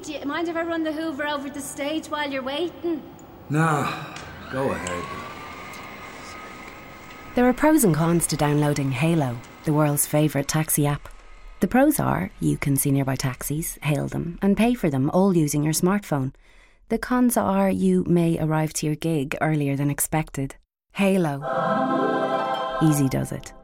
do you mind if I run the Hoover over the stage while you're waiting? Nah, go ahead. There are pros and cons to downloading Halo, the world's favourite taxi app. The pros are you can see nearby taxis, hail them and pay for them all using your smartphone. The cons are you may arrive to your gig earlier than expected. Halo. Easy does it.